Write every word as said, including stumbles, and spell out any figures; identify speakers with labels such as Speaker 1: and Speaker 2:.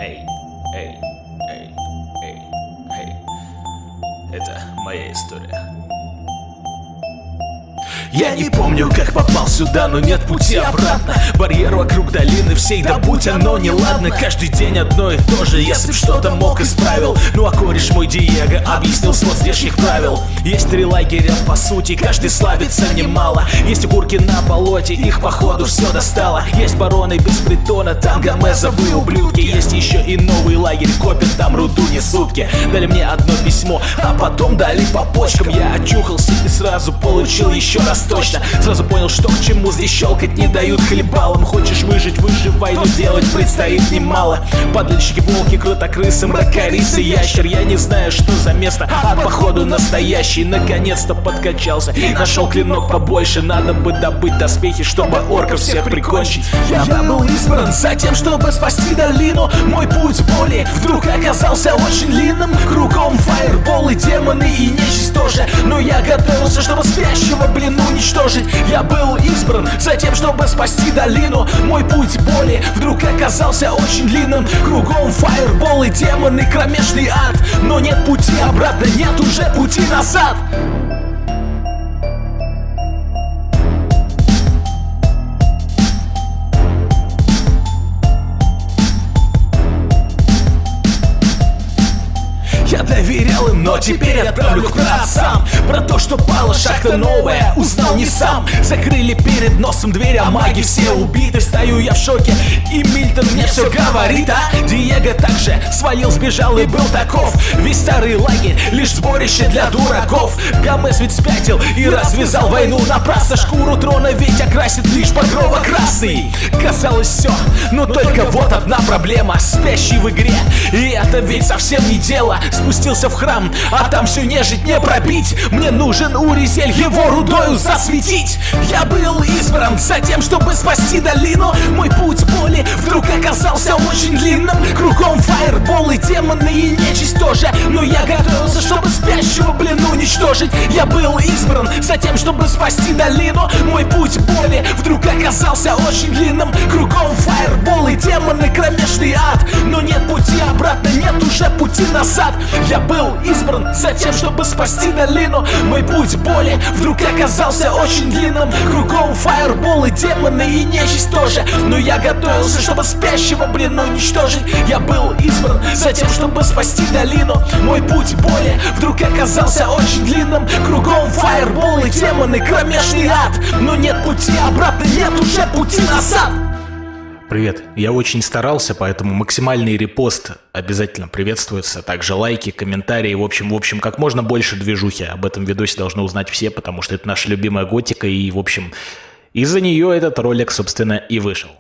Speaker 1: Эй, эй, эй, эй, эй. Это моя история. Я не помню, как попал сюда, но нет пути обратно. Барьер вокруг долины всей, да будь оно неладно. Каждый день одно и то же, если б что-то мог исправил. Ну а кореш мой Диего объяснил свод здешних правил. Есть три лагеря, по сути, каждый славится немало. Есть угурки на болоте, их походу все достало. Есть бароны без притона, там гомезовые ублюдки. Есть еще и новый лагерь, копят там руду не сутки. Дали мне одно письмо, а потом дали по почкам. Я очухался и сразу получил еще раз точно. Сразу понял, что к чему, здесь щелкать не дают хлебалом. Хочешь выжить, выживай, но делать предстоит немало. Падальщики, волки, кротокрысы, мракорисы, ящер. Я не знаю, что за место, а походу настоящий. Наконец-то подкачался, нашел клинок побольше. Надо бы добыть доспехи, чтобы орков всех прикончить. Я был избран за тем, чтобы спасти долину. Мой путь боли вдруг оказался очень длинным. Кругом фаерболы, демоны и нечисть тоже. Но я готовился, чтобы спящего, блин, уничтожить. Я был избран за тем, чтобы спасти долину. Мой путь боли вдруг оказался очень длинным. Кругом фаерболы, демоны, кромешный ад. Но нет пути обратно, нет уже пути назад. Я доверял им, но теперь отправлю к праотцам. Про то, что пала шахта новая, узнал не сам. Закрыли перед носом дверь, а маги все убиты. Стою я в шоке, и Мильтон мне все говорит. А Диего также свалил, сбежал и был таков. Весь старый лагерь лишь сборище для дураков. Гомес ведь спятил и развязал войну напрасно. Шкуру трона ведь окрасит лишь багрово-красный. Казалось все, но только вот одна проблема. Спящий в игре, и это ведь совсем не дело. Спустился в храм, а там всю нежить не пробить. Мне нужен Уризель, его рудою засветить. Я был избран за тем, чтобы спасти долину. Мой путь боли вдруг оказался очень длинным. Кругом фаерболы, демоны и нечисть тоже. Но я готовился, чтобы спящего, блин, уничтожить. Я был избран за тем, чтобы спасти долину. Мой путь боли вдруг оказался очень длинным. Кругом фаерболы, демоны, кромешный ад. Но нет пути обратно, нет уже пути назад. Я был избран за тем, чтобы спасти долину. Мой путь боли вдруг оказался очень длинным. Кругом фаерболы, демоны и нечисть тоже. Но я готовился, чтобы спящего, блин, уничтожить. Я был избран за тем, чтобы спасти долину. Мой путь боли вдруг оказался очень длинным. Кругом фаерболы, демоны, кромешный ад. Но нет пути обратно, нет уже пути назад.
Speaker 2: Привет, я очень старался, поэтому максимальный репост обязательно приветствуется. Также лайки, комментарии, в общем, в общем, как можно больше движухи. Об этом видосе должны узнать все, потому что это наша любимая готика. И, в общем, из-за нее этот ролик, собственно, и вышел.